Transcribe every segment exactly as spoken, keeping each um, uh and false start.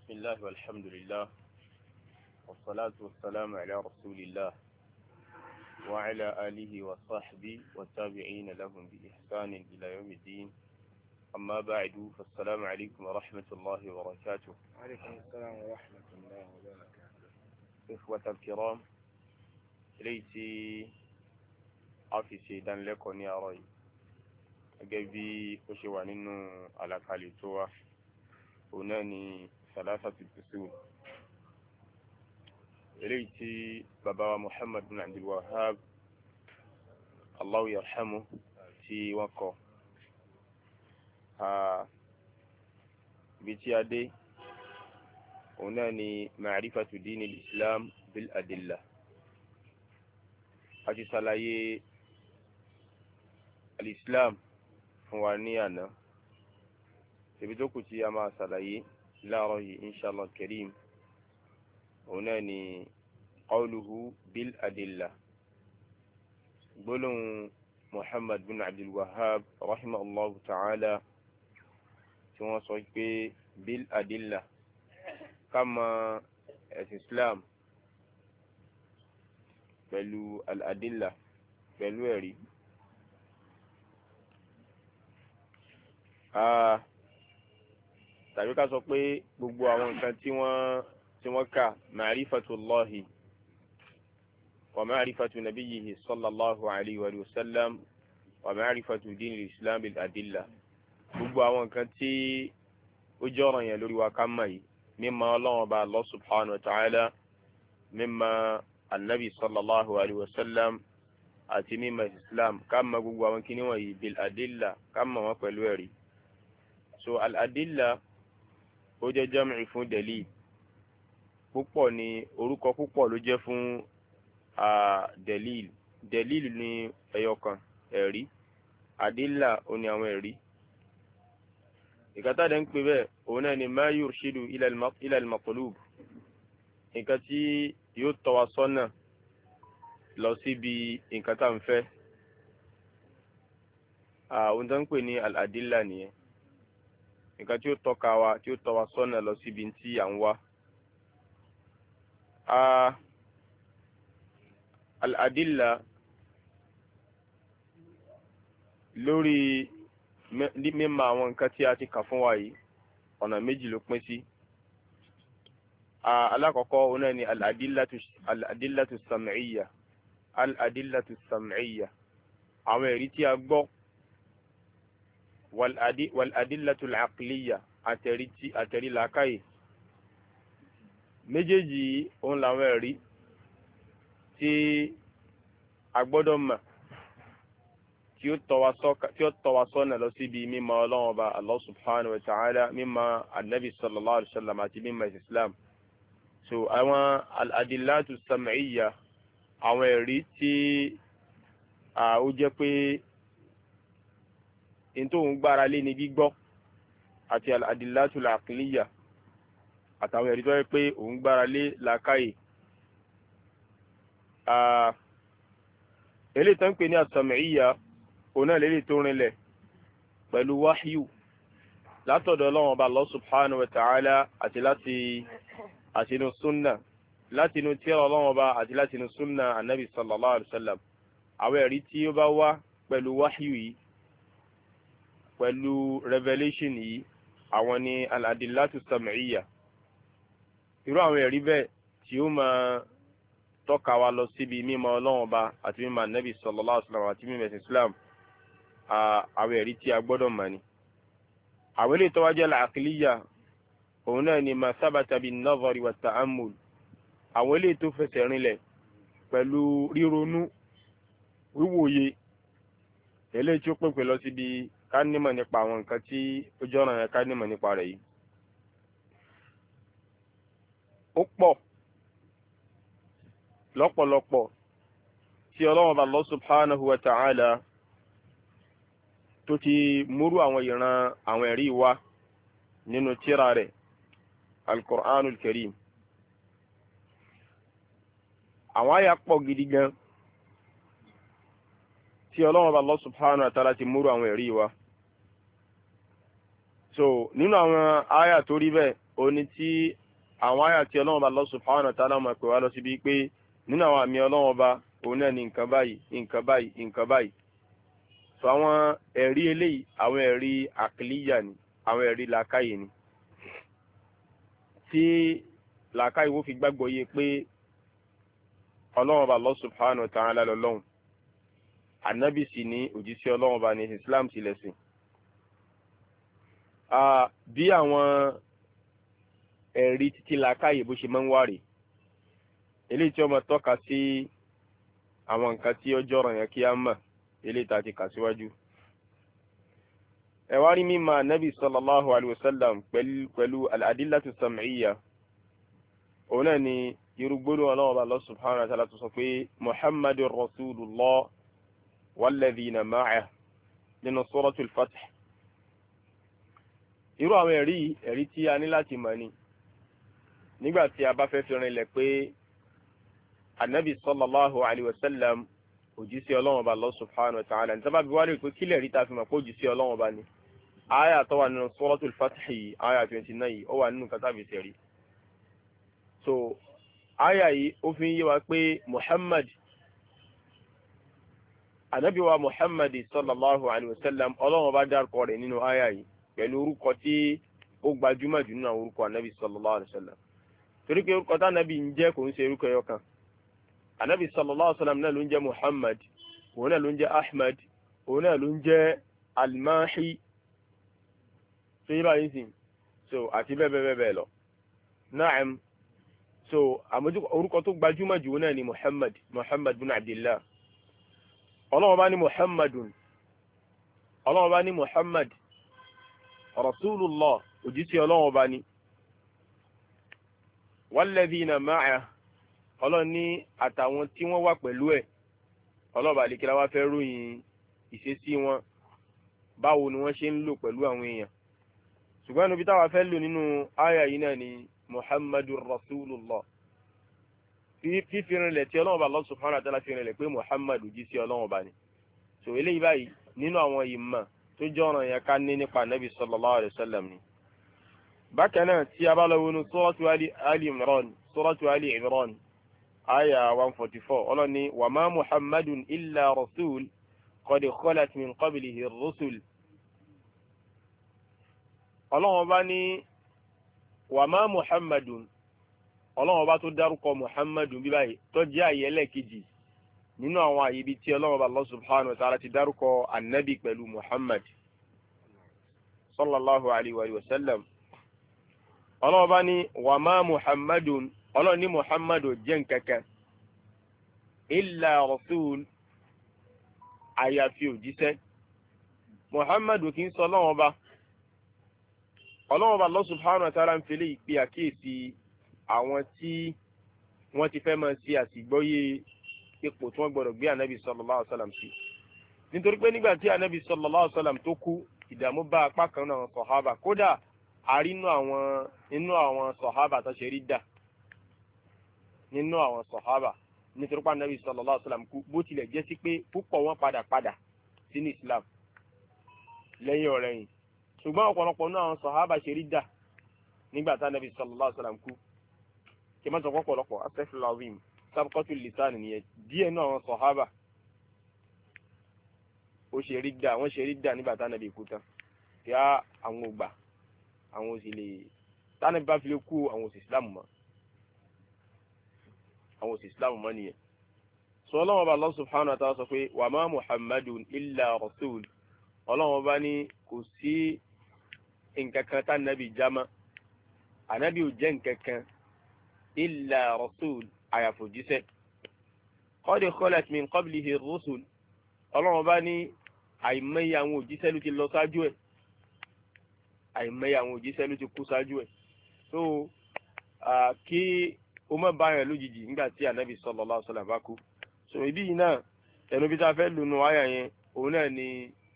بسم الله والحمد لله والصلاة والسلام على رسول الله وعلى آله وصحبه والتابعين لهم بإحسان إلى يوم الدين. أما بعد فالسلام عليكم ورحمة الله وبركاته. وعليكم السلام ورحمة الله وبركاته. إخوة الكرام، ليتي عفي سيدان لكم يا رأي أجابي وشوانين على كاليتوا هناني ثلاثة الفصول إليتي بابا محمد بن عبد الوهاب الله يرحمه في وقع آه بتيادي هناني معرفة دين الإسلام بالأدلة. أجي سلاي الإسلام فوانيانا تبدوكو تياما سلاي لا رأي إن شاء الله الكريم هناني قوله بالأدلة. قولوا محمد بن عبد الوهاب رحمه الله تعالى ثم صحيح بالأدلة كما الإسلام pẹ̀lú al-adilla pẹ̀lú ẹ̀rí. tàbí ká sọ pé gbogbo àwọn nǹkan tí wọ́n tí wọ́n kà ma'rifatullahi wa ma'rifatu nabiyyihi sallallahu alayhi wa sallam wa ma'rifatu dinil islam bil adilla. gbogbo àwọn nǹkan tí ó jẹ́ ọ̀ranyàn lórí wa ká mọ̀ yìí, mímọ̀ Ọlọ́run Ọba Allah subhanahu wa ta'ala, mímọ̀ annabi sallallahu alayhi wa sallam àti mímọ̀ islam, ká mọ̀ gbogbo àwọn kíní wọ̀nyí bil adilla, ká mọ̀ wọ́n pẹ̀lú ẹ̀rí. so al adilla ó jẹ́ jam'i fún dalil. púpọ̀ ni orúkọ púpọ̀ ló jẹ́ fún dalil. dalil ni ẹyọkan, ẹ̀rí. adilla ó ní àwọn ẹ̀rí. ìkàtà dẹ̀ ń pè bẹ́ẹ̀ òun náà ni ma yurshidu ila al-maqlub, nǹkan tí yóò tọ́ wa sọ́nà lọ síbi nǹkan tá ń fẹ́. ohun tó ń pè ní al-adilla nìyẹn, nǹkan tí ó tọ́ka wa tí ó tọ́ wa sọ́nà lọ síbi tí à ń wá. al-adilla lórí mímọ̀ àwọn nǹkan tí a ti kà fún wa yìí ọ̀nà méjì ló pín sí. alákọ̀ọ́kọ́ òun náà ni al-adillatu al-adillatu sam'iyya al-adillatu sam'iyya, àwọn ẹ̀rí tí a gbọ́, wal-adillatu al-aqliyya, àtẹ̀rí tí àtẹ̀rí làákàyè. méjèèjì òun làwọn ẹ̀rí tí a gbọ́dọ̀ mọ̀ tí ó tọ́ wa sọ́nà lọ síbi mímọ̀ Ọlọ́run Ọba Allah subhanahu wa ta'ala, mímọ̀ annabi sallallahu alaihi wasallam àti mímọ̀ islam. so àwọn al-adillatu sam'iyya, àwọn ẹ̀rí tí ó jẹ́ pé in tó ń gbára lé ní gbígbọ́, àti al-adillatu al-aqliyya, àtàwọn ẹ̀rí tó yẹ pé òun gbára lé làákàyè. eléyìí tó ń pè ní as-sam'iyya òun náà lélẹ̀ tó rinlẹ̀ pẹ̀lú wáhíù látọ̀dọ̀ Ọlọ́run Ọba Allah subhanahu wa ta'ala, àti láti àtinú súnnà, láti inú tírà Ọlọ́run Ọba àti láti inú súnnà annabi sallallahu alaihi wasallam. àwọn ẹ̀rí tí ó bá wá pẹ̀lú wáhíù yìí, pẹ̀lú revelation yìí, àwọn ni al-adillatu sam'iyya. irú àwọn ẹ̀rí bẹ́ẹ̀ tí ó máa tọ́ka wa lọ síbi mímọ̀ Ọlọ́run Ọba àti mímọ̀ annabi sallallahu alaihi wasallam àti mímọ̀ islam, àwọn ẹ̀rí tí a gbọ́dọ̀ mọ̀ ni. àwọn ilé tó wá jẹ́ al-aqliyya òun náà ni ma sabata bin nazari wa ta'ammul, àwọn ilé tó fẹsẹ̀ rinlẹ̀ pẹ̀lú ríronú, wíwòye, eléyìí tí ó pèpè lọ síbi ká nímọ̀ nípa àwọn nǹkan tí ó jọ́ràn yẹn ká nímọ̀ nípa rẹ̀ yìí. ó pọ̀ lọ́pọ̀lọpọ̀ tí Ọlọ́run Ọba Allah subhanahu wa ta'ala tó ti múrú àwọn ìran àwọn ẹ̀rí wá nínú tírà rẹ̀ al-Qur'anul Karim. àwọn àyà pọ̀ gidi gan tí Ọlọ́run Ọba Allah subhanahu wa ta'ala ti múrú àwọn ẹ̀rí wá. so nínú àwọn àyà tó rí bẹ́ẹ̀ ó ní tí àwọn àyà tí Ọlọ́run Ọba Allah subhanahu wa ta'ala máa pè wá lọ síbi pé nínú àwọn àmì Ọlọ́run Ọba òun náà ní nǹkan báyìí nǹkan báyìí nǹkan báyìí so àwọn ẹ̀rí eléyìí àwọn ẹ̀rí àkìlíyà ni àwọn ẹ̀rí làákàyè ni tí làákàyè wọ́n fi gbàgbọ́ yé pé Ọlọ́run Ọba Allah subhanahu wa ta'ala lọ́lọ́run ànábì sì ní òjíṣẹ́ Ọlọ́run Ọba ní Islam sì lẹ̀sìn bí àwọn ẹ̀rí títí làákàyè bó ṣe máa ń wárí eléyìí tí ó máa tọ́ka sí àwọn nǹkan tí ó jọ̀ràn yẹn kí á mọ̀ eléyìí tá a ti kà síwájú. ẹ wá rí mímọ̀ ànábì sallallahu alayhi wa sallam pẹ̀lú al-adillatu sam'iyya òun náà ni irú gbólóhùn Ọlọ́run Ọba Allah subhanahu wa ta'ala tó sọ pé muhammadur rasulullah walladhina ma'ah nínú suratul fath. irú àwọn ẹ̀rí ẹ̀rí tí a ní láti mọ̀ ni nígbà tí a bá fẹ́ fi rinlẹ̀ pé anabi sallallahu alayhi wa sallam òjíṣẹ́ Ọlọ́run Ọba Allah subhanahu wa ta'ala ní sábà bí wá rí pé kílẹ̀ rí ta fi mọ̀ pé òjíṣẹ́ Ọlọ́run Ọba ni aya tó wà nínú suratul fath yìí aya twenty nine yìí ó wà nínú kátàbí sẹ̀rí. so aya yìí ó fi ń yé wa pé muhammad anabi wa muhammad sallallahu alayhi wa sallam Ọlọ́run Ọba dárúkọ rẹ̀ nínú aya yìí pẹ̀lú orúkọ tí ó gbajúmọ̀ jù nínú orúkọ anabi sallallahu alayhi wa sallam torí pé orúkọ tá anabi ń jẹ́ kò ń ṣe orúkọ ẹyọ kan anabi sallallahu alayhi wa sallam náà ló ń jẹ́ muhammad òun náà ló ń jẹ́ ahmad òun náà ló ń jẹ́ almahi tó yí báyìí sìn so àti bẹ́ẹ̀ bẹ́ẹ̀ bẹ́ẹ̀ lọ naam so àmójú orúkọ tó gbajúmọ̀ jù náà ni muhammad muhammad bin abdillah ọlọ́wọ́ bá ní muhammadun ọlọ́wọ́ bá ní muhammad rasulullah òjíṣẹ́ ọlọ́wọ́ bá ní walladhina ma'ah ọlọ́run ní àtàwọn tí wọ́n wà pẹ̀lú ẹ̀ ọlọ́ọ̀bà àlekèrè wá fẹ́ ròyìn ìṣesí wọn báwo ni wọ́n ṣe ń lò pẹ̀lú àwọn èèyàn ṣùgbọ́n níbi táwa fẹ́ lò nínú àyà yìí náà ni muhammadur rasulullah fífi rinlẹ̀ tí ọlọ́run bá Allah subhanahu wa ta'ala fi rinlẹ̀ pé muhammad òjíṣẹ́ ọlọ́run bá ní so eléyìí báyìí nínú àwọn ìmọ̀ tó jẹ́ ọ̀ràn yẹn ká ní nípa nabi sallallahu alayhi wa sallam ni. bákan náà tí a bá lọ wọnú suratu ali imran suratu ali imran aya one forty four ọlọ́ni wa ma muhammadun illa rasul qad khalat min qablihi ar-rusul ọlọ́wọ́n bá ní wa ma muhammadun ọlọ́wọ́n bá tó dárúkọ muhammadun bí báyìí tó jẹ́ àyè ẹlẹ́ẹ̀kejì nínú àwọn àyè ibi tí ọlọ́wọ́n bá Allah subhanahu wa ta'ala ti dárúkọ annabi pẹ̀lú muhammad sallallahu alayhi wa sallam ọlọ́wọ́n bá ní wa ma muhammadun ọlọ́run ní muhammadu jẹ́ nkankan illa rasul àyàfi òjíṣẹ́ muhammadu kì í sọ ọlọ́run ọba ọlọ́run ọba Allah subhanahu wa ta'ala ń fẹ́lẹ́ ìpè àkíyèsí àwọn tí wọ́n ti fẹ́ máa ṣe àsìgbọ́yé ipò tí wọ́n gbọ́dọ̀ gbé ànábì sallallahu alaihi wasallam sí nítorí pé nígbà tí ànábì sallallahu alaihi wasallam tó kú ìdààmú bá apá kan náà sọ̀hábà kódà àrínú àwọn inú àwọn sọ̀hábà tó ṣe rí dà nínú àwọn sọ̀hábà nítorí pé anabi sallallahu alaihi wasallam kú bó tilẹ̀ jẹ́ sí pé púpọ̀ wọn padà padà sínú islam lẹ́yìn ọ̀rẹ́yìn ṣùgbọ́n ọ̀pọ̀lọpọ̀ náà àwọn sọ̀hábà ṣe rí dà nígbà tí anabi sallallahu alaihi wasallam kú kí má sọ pọ̀pọ̀lọpọ̀ asẹ́fúláwìm sábùkọ́tù lìsánì nìyẹn díẹ̀ náà àwọn sọ̀hábà ó ṣe rí dà wọ́n ṣe rí dà nígbà tí anabi kú tán kí á àwọn ògbà àwọn òsì lè tánàbí bá fi lè kú àwọn òsì islam mọ́ àwọn òsì islam mọ́ nìyẹn sọ ọlọ́wọ́n bá Allah subhanahu wa ta'ala sọ pé wa ma muhammadun illa rasul ọlọ́wọ́n bá ní kò sí nǹkan kan tá nàbì jámá ànábì ò jẹ́ nǹkan kan illa rasul àyàfòjíṣẹ́ qad khalat min qablihi ar-rusul ọlọ́wọ́n bá ní àìmọye àwọn òjíṣẹ́ ló ti lọ sáájú ẹ̀ àìmọye àwọn òjíṣẹ́ ló ti kú sáájú ẹ̀ so kí ó má bá yẹn lójijì nígbà tí ànábì sallallahu alaihi wasallam bá kú so ibi yìí náà ẹnu bí tá a fẹ́ lùnú àyà yẹn òun náà ni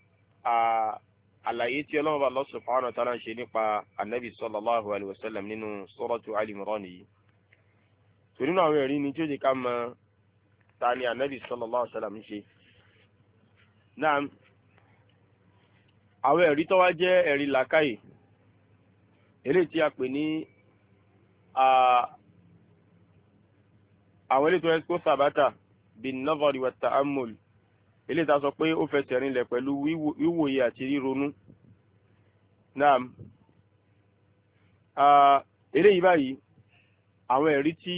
àlàyé tí ọlọ́run bá Allah subhanahu wa ta'ala ń ṣe nípa ànábì sallallahu alaihi wasallam nínú suratu Ali Imran yìí so nínú àwọn ẹ̀rí ni tí ó jẹ́ ká mọ̀ ta ni ànábì sallallahu alaihi wasallam ń ṣe náà àwọn ẹ̀rí tó wá jẹ́ ẹ̀rí làákàyè eléyìí tí a pè ní àwọn eléyìí tó yẹ kó sàbátà bin nazari wa ta'ammul eléyìí tá sọ pé ó fẹsẹ̀ rinlẹ̀ pẹ̀lú wíwòye àti ríronú. naam eléyìí báyìí àwọn ẹ̀rí tí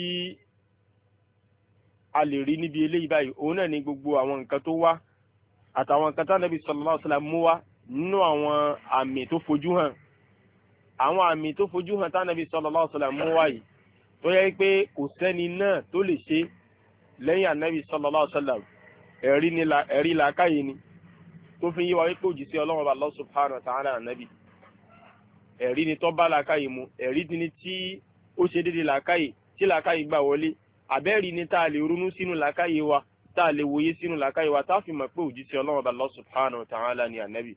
a lè rí níbi eléyìí báyìí òun náà ni gbogbo àwọn nǹkan tó wá àtàwọn nǹkan tí Ànábì sallallahu alaihi wasallam mú wá nínú àwọn àmì tó fojú hàn àwọn àmì tó fojú hàn tí Ànábì sallallahu alaihi wasallam mú wá yìí tó yẹ pé kò sẹ́ni náà tó lè ṣe lẹ́yìn Ànábì sallallahu alaihi wasallam ẹ̀rí ni ẹ̀rí làákàyè ni tó fi yí wa wípé òjíṣẹ́ Ọlọ́run bá Allah subhanahu wa ta'ala Ànábì ẹ̀rí ni tó bá làákàyè mu ẹ̀rí ni tí ó ṣe déédéé làákàyè tí làákàyè gbà wọlé àbẹ́rí ni tá a lè ronú sínú làákàyè wa tá a lè wòye sínú làákàyè wa tá a fi mọ̀ pé òjíṣẹ́ Ọlọ́run bá Allah subhanahu wa ta'ala ni Ànábì.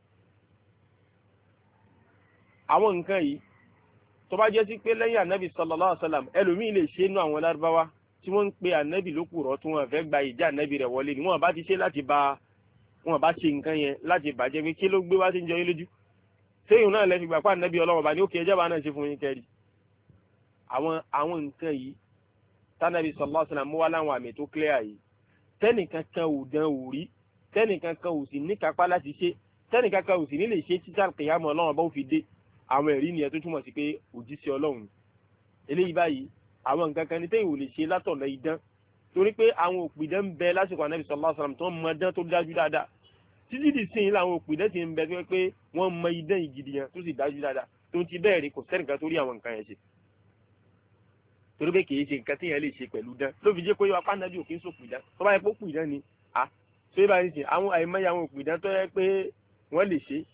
àwọn nǹkan yìí tó bá jẹ́ sí pé lẹ́yìn Ànábì sallallahu alaihi wasallam ẹlòmíì lè ṣe inú àwọn Lárúbáwá tí wọ́n ń pe Ànábì lókùrọ̀ tí wọ́n fẹ́ gba ìjà Ànábì rẹ̀ wọlé ni wọ́n bá ti ṣe láti ba wọ́n bá ṣe nǹkan yẹn láti bàjẹ́ pé kí ló gbé wá sí ń jọ yín lójú sẹ́yìn náà lẹ́fi gbà pé Ànábì Ọlọ́run bá ní ó kí ẹjẹ́ bá náà ṣe fún yín kẹ́rì. àwọn àwọn nǹkan yìí tánàbí sallallahu alaihi wasallam mú wá láwọn àmì tó clear yìí tẹ́nìkan kan ò dán ò rí tẹ́nìkan kan ò sì ní kápá láti ṣe tẹ́nìkan kan ò sì ní lè ṣe títà kìyàmọ́ Ọlọ́run bá ó fi dé àwọn ẹ̀rí nìyẹn tó túmọ̀ sí pé òjíṣẹ́ Ọlọ́run eléyìí báyìí àwọn nǹkan kan ní tẹ́yìn ò lè ṣe látọ̀nà idán torí pé àwọn òpìdán ń bẹ lásìkò Ànábì sallallahu alaihi wasallam tó ń mọ idán tó dájú dáadáa títí di sin làwọn òpìdán ti ń bẹ tó pé wọ́n mọ idán ìgidì yẹn tó sì dájú dáadáa tó ti bẹ́ẹ̀ rí kò sẹ́nìkan tó rí àwọn nǹkan yẹn ṣe torí pé kì í ṣe nǹkan téèyàn lè ṣe pẹ̀lú dán ló fi jẹ́ pé apá Ànábì òkè ń sòpìdán tó bá yẹ pé òpìdán ni à tó yẹ báyìí sìn àwọn àìmọye àwọn òpìdán tó yẹ pé wọ́n lè ṣe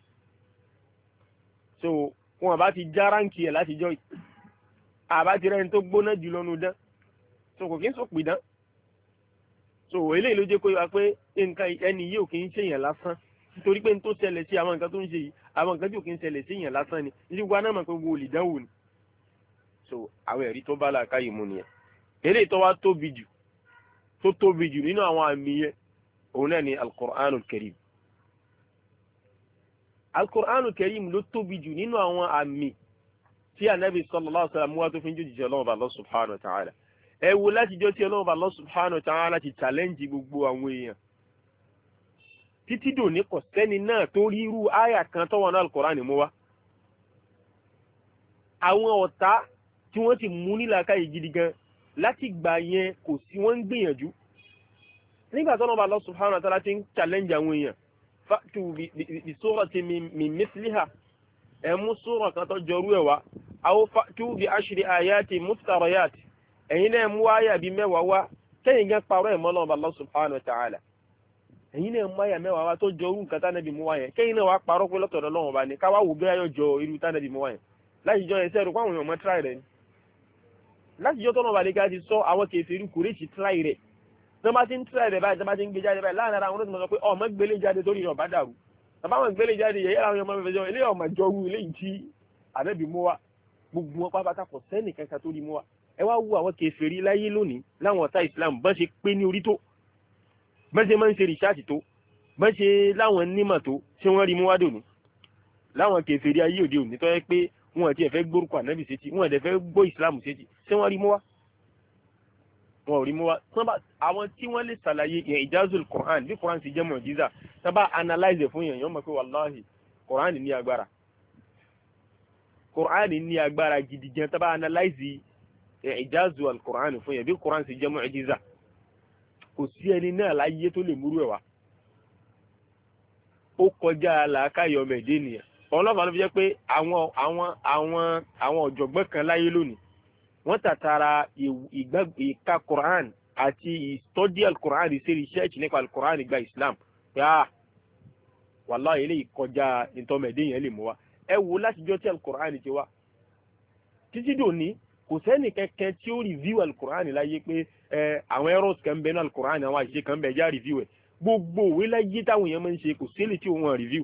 so wọn bá ti já ráǹkì ẹ̀ láti jọ yìí àbá ti rẹ́ni tó gbóná jù lọ́nu dán so kò kí ń sòpìdán so eléyìí ló jẹ́ pé wá pé nǹkan ẹni yìí ò kì í ṣèyàn lásán nítorí pé n tó ṣẹlẹ̀ sí àwọn nǹkan tó ń ṣe yìí àwọn nǹkan tí ò kì í ṣẹlẹ̀ sí èèyàn lásán ni ní gbogbo aná mọ̀ pé gbogbo olùdánwò ni so àwọn ẹ̀rí tó bá làákàyè mu nìyẹn eléyìí tó wá tóbi jù tó tóbi jù nínú àwọn àmì yẹn òun náà ni al-Qur'anul Karim al-Qur'anul Karim ló tóbi jù nínú àwọn àmì tí Ànábì sallallahu alaihi wasallam wá tó fi ń jòjìṣẹ́ Ọlọ́run bá Allah subhanahu wa ta'ala ẹ wo láti jọ tí Ọlọ́run bá Allah subhanahu wa ta'ala láti challenge gbogbo àwọn èèyàn títí dòní kò sẹ́ni náà tó rí irú àyà kan tó wà ní al-Qur'an mú wá àwọn ọ̀tá tí wọ́n ti mú nílàákàyè gidi gan láti gbà yẹn kò sí wọ́n ń gbìyànjú nígbà tó Ọlọ́run bá Allah subhanahu wa ta'ala ti ń challenge àwọn èèyàn fa'tu bi surati min mithliha ẹ mú sura kan tó jọrú ẹ̀ wá aw fa'tu bi ashri ayati muftariyat ẹ̀yin náà mú àyà bíi mẹ́wàá wá tẹ́yìn gẹ́ parọ́ ẹ̀mọ́ Ọlọ́run Allah subhanahu wa ta'ala ẹ̀yin náà mú àyà mẹ́wàá wá tó jọrú nǹkan tánàbí mú wá yẹn kẹ́yìn náà wá parọ́ pé lọ́tọ̀ọ̀dọ̀ Ọlọ́run bá ní ká wá wò bí ayọ̀ jọ irú tánàbí mú wá yẹn láti jọ ẹsẹ̀ rẹ̀ pàwọn èèyàn mọ́ tíráì rẹ̀ ni láti jọ tọ́nà balẹ̀ ká ti sọ àwọn kèfèrí Kùrẹ́ṣì tíráì rẹ̀ tó bá ti ń tíráì rẹ̀ báyìí tó bá ti ń gbé jáde báyìí láàrin ara àwọn olóṣèlú sọ pé ọmọ gbélé jáde torí ọba dàrú bàbá wọn gbélé jáde yẹ yẹ́ra àwọn ọmọ mi fẹjọ́ ilé ọmọ jọrú ilé yìí tí ànábì mú wá gbogbo wọn pápátá kò sẹ́nì kankan tó rí mú wá ẹ wá wo àwọn kèfèrí láyé lónìí láwọn ọ̀tá Islam bọ́n ṣe pé ní orí tó bọ́n ṣe máa ń ṣe rìṣáàtì tó bọ́n ṣe láwọn nímọ̀ tó ṣé wọ́n rí mú wá dòní láwọn kèfèrí ayé òde òní tó yẹ pé wọn àti ẹ̀fẹ́ gbórúkọ ànábì sétí wọn àti ẹ̀fẹ́ gbọ́ Islam sétí ṣé wọ́n rí mú wá wọn ò rí mú wá àwọn tí wọ́n lè ṣàlàyé yẹn ìjázul Quran bí Quran ti jẹ́ mọ̀jíza tó bá analyze fún yẹn yọ́n mọ̀ pé wàláhì Quran ní agbára Quran ní agbára gidi gan tó bá analyze ìjázul Quran fún yẹn bí Quran ti jẹ́ mọ̀jíza kò sí ẹni náà láyé tó lè múrú ẹ̀ wá ó kọjá làákàyọ̀ mẹ̀dé nìyẹn ọlọ́pàá ló fi jẹ́ pé àwọn àwọn àwọn àwọn ọ̀jọ̀gbọ́n kan láyé lónìí wọ́n tàtàrà ìka Quran àti ìtọ́jú al-Quran ṣe research nípa al-Quran gba Islam yá wàláhì eléyìí kọjá ìtọ́mẹ̀dé yẹn lè mú wa ẹ wo láti jọ tí al-Quran ti wá títí dòní kò sẹ́ni kẹ́kẹ́ tí ó review al-Quran láyé pé ẹ àwọn errors kan bẹ ní al-Quran àwọn àṣìṣe kan bẹ já review ẹ̀ gbogbo òwe láyé táwọn èèyàn máa ń ṣe kò sílẹ̀ tí wọ́n review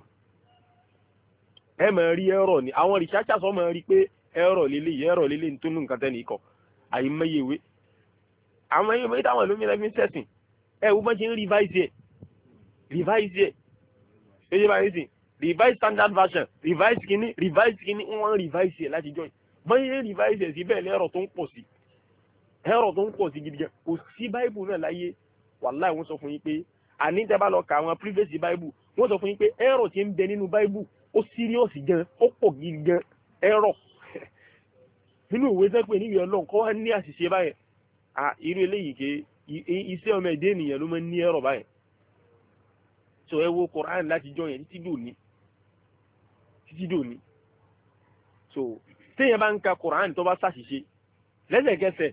ẹ máa rí ẹ̀rọ ni àwọn researchers wọ́n máa rí pé ẹ̀rọ lílé ẹ̀rọ lílé tó nù nǹkan tẹ́ni ikọ̀ àyèmáyé ìwé àwọn ẹ̀yìn ìwé táwọn olómìnira fi ń sẹ̀sìn ẹ̀ wọ́n máa ṣe ń revise ẹ̀ revise ẹ̀ ẹ̀ ṣe báyìí sìn revise standard version revise kìíní revise kìíní wọ́n revise ẹ̀ láti join bọ́n yé revise sí bẹ́ẹ̀ lẹ́rọ̀ tó ń pọ̀ sí ẹ̀rọ tó ń pọ̀ sí gidi gan kò sí báìbù náà láyé wàláì wọ́n sọ fún yín pé àní tẹ́ bá lọ ka àwọn previous báìbù wọ́n sọ fún yín pé ẹ̀rọ tí ń bẹ nínú báìbù ó serious gan ó pọ̀ gidi gan ẹ̀rọ nínú ìwé tẹ́ pé níbi ọlọ́run kọ́ wá ní àṣìṣe báyẹn à irú eléyìí ké iṣẹ́ ọmọ ẹ̀dẹ́ ènìyàn ló máa ń ní ẹ̀rọ báyẹn so ẹ wo Quran láti jọ yẹn títí dòní títí dòní so téèyàn bá ń ka Quran tó bá ṣàṣìṣe lẹ́sẹ̀kẹsẹ̀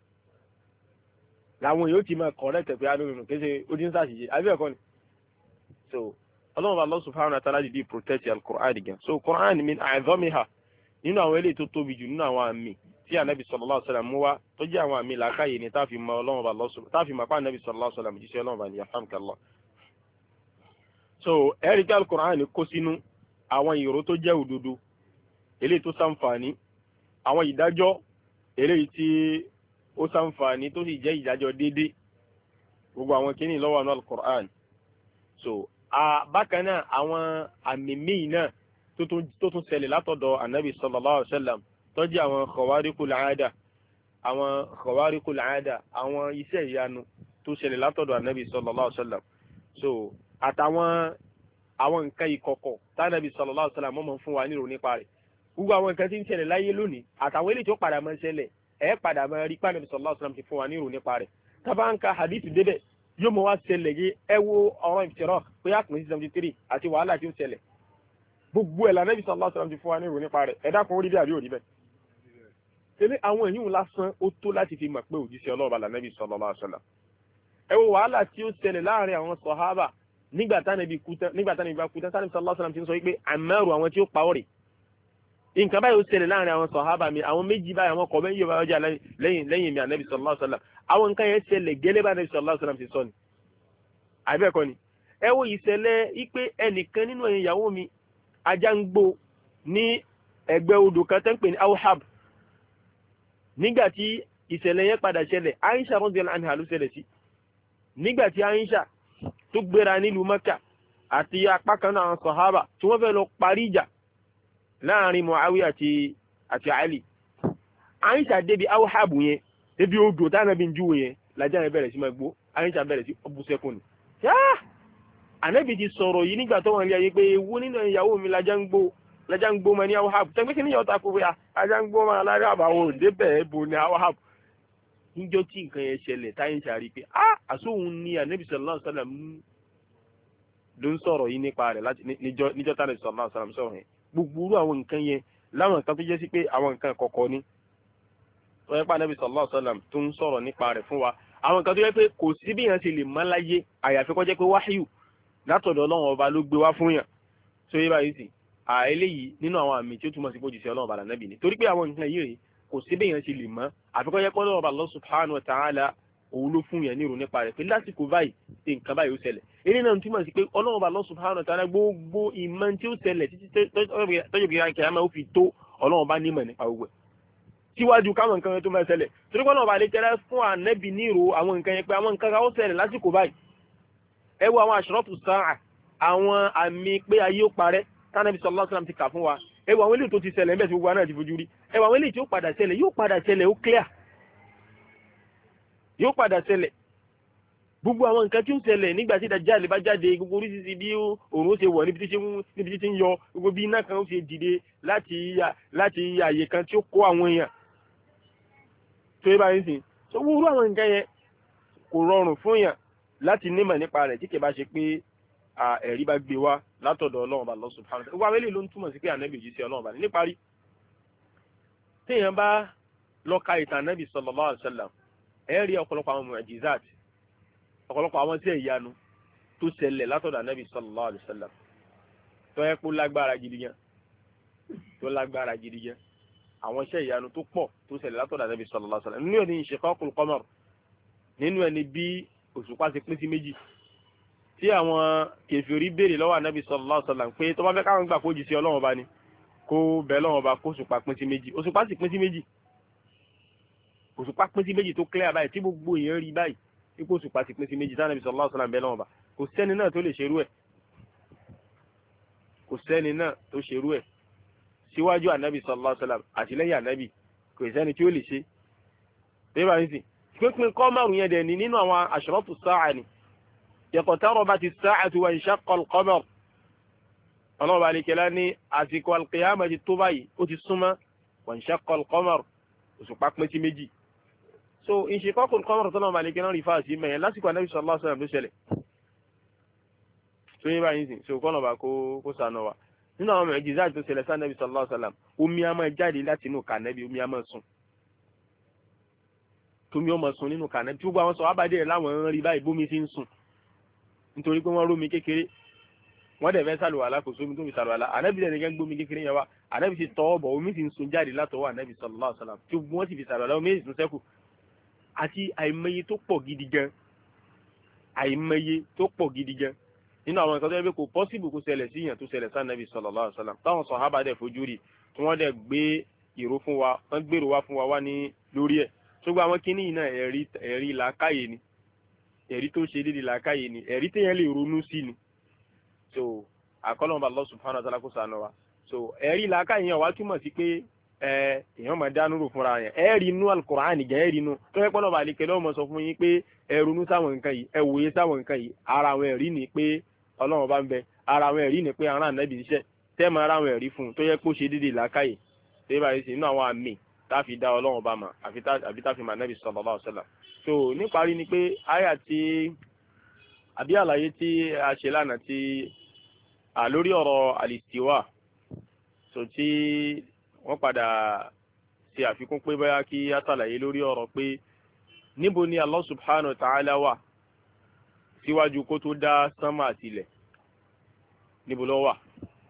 làwọn yóò ti máa correct pé alóòrùn kéṣe ó dín ṣàṣìṣe àbí ẹ̀kọ́ ni so ọlọ́run bá Allah subhanahu wa ta'ala dìde protect al-Quran gan so Quran min a'zamiha nínú àwọn eléyìí tó tóbi jù nínú àwọn àmì tí anabi sallallahu alaihi wasallam mú wá tó jẹ́ àwọn àmì làákàyè ni táàfin mọ ọlọ́run bá Allah táàfin mọ pa anabi sallallahu alaihi wasallam jíṣẹ́ ọlọ́run bá ní yarhamkallah so ẹ̀rí kí al-Quran kó sínú àwọn ìró tó jẹ́ òdodo eléyìí tó ṣàǹfààní àwọn ìdájọ́ eléyìí tí ó ṣàǹfààní tó sì jẹ́ ìdájọ́ déédé gbogbo àwọn kìíní ló wà nínú al-Quran so bákan náà àwọn àmì míì náà tó tún ṣẹlẹ̀ látọ̀dọ̀ anabi sallallahu alaihi wasallam tó jẹ́ àwọn khawarikul aada àwọn khawarikul aada àwọn iṣẹ́ ìyanu tó ṣẹlẹ̀ látọ̀dọ̀ anabi sallallahu alaihi wasallam so àtàwọn àwọn nǹkan ìkọ̀kọ̀ tánàbí sallallahu alaihi wasallam mọ́ fún wa nírò nípa rẹ̀ gbogbo àwọn nǹkan tí ń ṣẹlẹ̀ láyé lónìí àtàwọn eléyìí tó padà máa ń ṣẹlẹ̀ ẹ̀ padà máa rí pánàbí sallallahu alaihi wasallam ti fún wa nírò nípa rẹ̀ tábà ń ka hadith débẹ̀ yóò mọ wá ṣẹlẹ̀ yé ẹ wo ọ̀rọ̀ ìfìrọ̀ pé àpò ní seventy three àti wàhálà tí ó ṣẹlẹ̀ gbogbo ẹ̀ lànàbí sallallahu alaihi wasallam ti fún wa nírò nípa rẹ̀ ẹ dákun orí bí àbí òrí bẹ́ẹ̀ tẹ́lẹ̀ àwọn èyí lásán ó tó láti fi mọ̀ pé òjíṣẹ́ Ọlọ́run lànàbí sallallahu alaihi wasallam ẹ wo wàhálà tí ó ṣẹlẹ̀ láàrin àwọn sàhábà nígbà tánàbí kú tán nígbà tánàbí bá kú tán tánàbí sallallahu alaihi wasallam ti ń sọ wípé àmẹ́rù àwọn tí ó pa ọ́ rè nǹkan báyìí ó ṣẹlẹ̀ láàrin àwọn sàhábà mi àwọn méjì báyìí àwọn kọ̀ọ̀bẹ́ yóò bá ọjà lẹ́yìn lẹ́yìn mi ànábì sallallahu alaihi wasallam àwọn nǹkan yẹn ṣẹlẹ̀ gẹ́lẹ́ bá ànábì sallallahu alaihi wasallam ti sọ ni àbẹ́ẹ̀kọ́ ni ẹ wo ìṣẹ̀lẹ̀ ipe ẹnìkan nínú ẹ̀yin ìyàwó mi ajá ń gbó ní ẹgbẹ́ odò kan tẹ́ ń pè ní Awhab nígbà tí ìṣẹ̀lẹ̀ yẹn padà ṣẹlẹ̀ Aisha radiyallahu anha ló ṣẹlẹ̀ sí nígbà tí Aisha tó gbéra nílùú Mẹ́kà àti apá kan náà sàhábà tí wọ́n fẹ́ lọ parí ìjà láàrin Muawiya àti àti Ali Aisha débi Awhab yẹn débi odò tánàbí ń júwe yẹn lájá yẹn bẹ̀rẹ̀ sí máa gbó Aisha bẹ̀rẹ̀ sí ọbú sẹ́kùn ni yáà ànábì ti sọ̀rọ̀ yìí nígbà tó wọ́n rí ayé pé ewu nínú ìyàwó mi lájá ń gbó lájá ń gbó ma ní Awhab tẹ́gbẹ́ kí ní yọ̀ọ́ta kó fẹ́ ajá ń gbó ma lárí àbáwọ̀ òǹdé bẹ̀ẹ́ bo ní Awhab níjọ́ tí nǹkan yẹn ṣẹlẹ̀ táyé ń ṣàrí pé ah àsóhun ni ànábì sallallahu alaihi wasallam ló ń sọ̀rọ̀ yìí nípa rẹ̀ níjọ́ tánàbì sallallahu alaihi wasallam sọ̀rọ̀ yẹn gbogbo irú àwọn nǹkan yẹn láwọn nǹkan tó jẹ́ sí pé àwọn nǹkan kọ̀ọ̀kọ̀ ni tó yẹ pé ànábì sallallahu alaihi wasallam tó ń sọ̀rọ̀ nípa rẹ̀ fún wa àwọn nǹkan tó yẹ pé kò sí bí yẹn ṣe lè mọ̀ láyé àyàfi kó jẹ́ pé wáhíù látọ̀dọ̀ Ọlọ́run ọba ló gbé wá fún yàn tó yẹ báyìí sì à eléyìí nínú àwọn àmì tí ó túmọ̀ sí pé òjíṣẹ́ Ọlọ́run ọba lànàbì ni torí pé àwọn nǹkan yìí rèé kò sí bí yẹn ṣe lè mọ̀ àfi kó jẹ́ pé Ọlọ́run ọba Allah subhanahu wa ta'ala òun ló fún yàn ní ìrò nípa rẹ̀ pé lásìkò báyìí tí nǹkan báyìí ó ṣẹlẹ̀ eré náà túmọ̀ sí pé Ọlọ́run ọba Allah subhanahu wa ta'ala gbogbo ìmọ̀ tí ó ṣẹlẹ̀ títí tọ́jú kìí kìí àmọ́ ó fi tó Ọlọ́run ọba nímọ̀ nípa gbogbo ẹ̀ síwájú káwọn nǹkan yẹn tó máa ṣẹlẹ̀ torí pé Ọlọ́run ọba lè tẹ́lẹ̀ fún ànẹ́bì ní ìrò àwọn nǹkan yẹn pé àwọn nǹkan kan ó ṣẹlẹ̀ lásìkò báyìí ẹ wo àwọn àṣírọ́pù sáà àwọn àmì pé ayé ó parẹ́ tánàbí sallallahu alaihi wasallam ti kà fún wa ẹ wo àwọn eléyìí tó ti ṣẹlẹ̀ ńbẹ̀ tí gbogbo wa náà ti fojú rí ẹ wo àwọn eléyìí tí ó padà ṣẹlẹ̀ yóò padà ṣẹlẹ̀ ó clear yóò padà ṣẹlẹ̀ gbogbo àwọn nǹkan tí ó ṣẹlẹ̀ nígbà tí Dajjal bá jáde gbogbo oríṣiríṣi bí òòrùn ó ṣe wọ̀ níbi tí ń yọ gbogbo bí iná kan ó ṣe dìde láti láti àyè kan tí ó kó àwọn èèyàn tó yẹ báyìí sìn tó wúrú àwọn nǹkan yẹn kò rọrùn fún yàn láti nímọ̀ nípa rẹ̀ tí kì bá ṣe pé ẹ̀rí bá gbé wá látọ̀dọ̀ Ọlọ́run bá Allah subhanahu wa ta'ala. Wọ́n wẹ́lẹ̀ ló ń túmọ̀ sí pé ànábì òjíṣẹ́ Ọlọ́run bá ní níparí. Téèyàn bá lọ ka ìtàn ànábì sallallahu alaihi wasallam, ẹ rí ọ̀pọ̀lọpọ̀ àwọn mu'jizat, ọ̀pọ̀lọpọ̀ àwọn tí ìyanu tó ṣẹlẹ̀ látọ̀dọ̀ ànábì sallallahu alaihi wasallam. Tó yẹ kó lágbára gidi gan. Tó lágbára gidi gan. Àwọn iṣẹ́ ìyanu tó pọ̀ tó ṣẹlẹ̀ látọ̀dọ̀ ànábì sallallahu alaihi wasallam. Nínú ẹni inshiqaqul qamar. Nínú ẹni bí òṣùpá ṣe pín sí méjì. Tí àwọn kèfèrí béèrè lọ́wọ́ ànábì sallallahu alaihi wasallam pé tó bá fẹ́ káwọn gbà kó jí sí Ọlọ́run bá ní kó bẹ̀ lọ́wọ́ bá kó òṣùpá pín sí méjì òṣùpá sì pín sí méjì òṣùpá pín sí méjì tó clear báyìí tí gbogbo èèyàn rí báyìí tí kó òṣùpá sì pín sí méjì tí ànábì sallallahu alaihi wasallam bẹ̀ lọ́wọ́ bá kò sẹ́ni náà tó lè ṣerú ẹ̀ kò sẹ́ni náà tó ṣerú ẹ̀ síwájú ànábì sallallahu alaihi wasallam àti lẹ́yìn ànábì kò sẹ́ni tí ó lè ṣe bẹ́ẹ̀ bá yín pínpín kọ́mọ̀rù yẹn dẹ̀ ní nínú àwọn ashratu sáà ni iqtarabati as-sa'atu wa inshaqqa al-qamar ọlọ́ọ̀bà àlekèlá ní àsìkò al-qiyamah ti tó báyìí ó ti súnmọ́ wa inshaqqa al-qamar òṣùpá pín sí méjì so inshiqaqu al-qamar tọ́lọ́ọ̀bà àlekèlá rí fáàsì mẹ́yẹn lásìkò ànábì sallallahu alaihi wasallam ló ṣẹlẹ̀ tó yẹ báyìí sìn so kọ́nà bá kó kó sànù wa nínú àwọn mẹ̀jíṣà tó ṣẹlẹ̀ sí ànábì sallallahu alaihi wasallam omi á máa jáde láti inú kànábì omi á máa sùn tómi ó máa sùn nínú kànábì tí gbogbo àwọn sọ abáde rẹ̀ láwọn rí báyìí bómi ti ń sùn nítorí pé wọ́n rómi kékeré wọ́n dẹ̀ fẹ́ sàlùwàlá kò sómi tó fi sàlùwàlá ànábì dẹ̀ nìkan gbómi kékeré yẹn wá ànábì ti tọwọ́ bọ̀ omi ti ń sun jáde látọwọ́ ànábì sallallahu alaihi wasallam tí wọ́n sì fi sàlùwàlá omi sì tún sẹ́kù àti àìmọye tó pọ̀ gidi gan àìmọye tó pọ̀ gidi gan nínú àwọn nǹkan tó yẹ pé kò pọ́sibù kó ṣẹlẹ̀ sí yàn tó ṣẹlẹ̀ sí ànábì sallallahu alaihi wasallam táwọn sàhábà dẹ̀ fojú rí tí wọ́n dẹ̀ gbé ìró fún wa wọ́n gbèrò wá fún wa wá ní lórí ẹ̀ ṣùgbọ́n àwọn kíní yìí náà ẹ̀rí ẹ̀rí làákàyè ni ẹ̀rí tó ṣe déédéé làákàyè ni ẹ̀rí téèyàn lè ronú sí ni so àkọlọ́mọba Allah subhanahu wa ta'ala kó ṣàánú wa so ẹ̀rí làákàyè yẹn wá túmọ̀ sí pé ẹ èèyàn máa dánú rò fúnra yẹn ẹ̀rí inú al-Qur'an nìkan ẹ̀rí inú tó yẹ pọ́nlọ́ba àlekè lọ́wọ́ sọ fún yín pé ẹ ronú sáwọn nǹkan yìí ẹ wòye sáwọn nǹkan yìí ara àwọn ẹ̀rí ni pé ọlọ́run bá ń bẹ ara àwọn ẹ̀rí ni pé ara ànábì iṣẹ́ tẹ́ẹ̀mọ ara àwọn ẹ̀rí fún un tó yẹ kó ṣe déédéé làákàyè tó yẹ báyìí sí inú àwọn àmì tá a fi dá ọlọ́run bá mà àbí tá a fi mà ànábì sallallahu alaihi wasallam so níparí ni pé àyà tí àbí àlàyé tí a ṣe lánàá tí à lórí ọ̀rọ̀ al-istiwa so tí wọ́n padà ṣe àfikún pé bóyá kí á ṣàlàyé lórí ọ̀rọ̀ pé níbo ni Allah subhanahu wa ta'ala wà síwájú kó tó dá sánmà àti ilẹ̀ níbo ló wà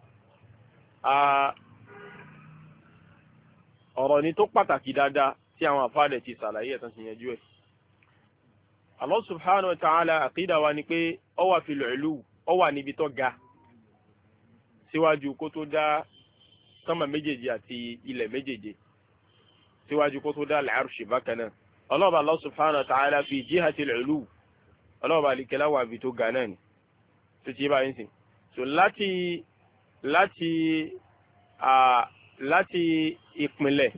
ọ̀rọ̀ ni tó pàtàkì dáadáa tí àwọn àfáàdẹ̀ ti ṣàlàyé ẹ̀tàn sí yanjú ẹ̀ Allah subhanahu wa ta'ala àkídà wa ni pé ó wà fil ulu ó wà níbi tó ga síwájú kó tó dá sánmà méjèèjì àti ilẹ̀ méjèèjì síwájú kó tó dá al-arshi bákan náà ọlọ́ọ̀bà Allah subhanahu wa ta'ala fi jihatil ulu ọlọ́ọ̀bà àlìkẹ́lá wà bí tó ga náà ni tó ti bá yín sìn so láti láti à láti ìpìnlẹ̀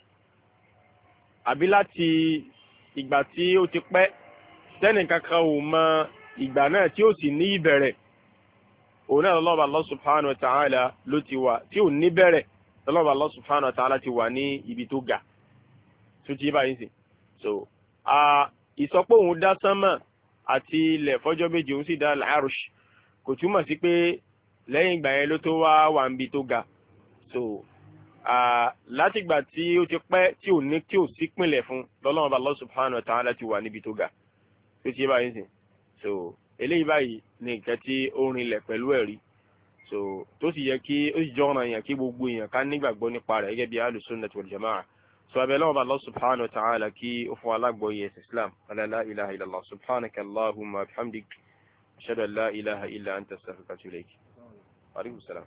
àbí láti ìgbà tí ó ti pẹ́ tẹ́nìkan kan ò mọ ìgbà náà tí ó sì ní ìbẹ̀rẹ̀ òun náà lọ́wọ́ Allah subhanahu wa ta'ala ló ti wà tí ò ní bẹ̀rẹ̀ lọ́wọ́ Allah subhanahu wa ta'ala ti wà ní ibi tó ga tó ti bá yín sìn so ìsọpọ̀ òun dá sánmà àti ilẹ̀ fọ́jọ́ méje òun sì dá al-arsh kò túmọ̀ sí pé lẹ́yìn ìgbà yẹn ló tó wá wà níbi tó ga so látìgbà tí ó ti pẹ́ tí ò ní tí ò sí pínlẹ̀ fún lọ́lọ́run Allah subhanahu wa ta'ala ti wà níbi tó ga tó ti báyìí sìn so eléyìí báyìí ní nǹkan tí ó rinlẹ̀ pẹ̀lú ẹ̀rí so tó sì yẹ kí ó sì jọ ọ̀ràn yẹn kí gbogbo èèyàn ká nígbàgbọ́ nípa rẹ̀ gẹ́gẹ́ bí ahlus sunnah wal jama'ah so abẹ́lẹ́wọ̀n Allah subhanahu wa ta'ala kí ó fún alágbọ̀ọ́yẹ ẹ̀sìn Islam la ilaha illallah subhanaka Allahumma bihamdik ashhadu an la ilaha illa anta astaghfiruka wa atubu ilayk. Wa alaykum salaam.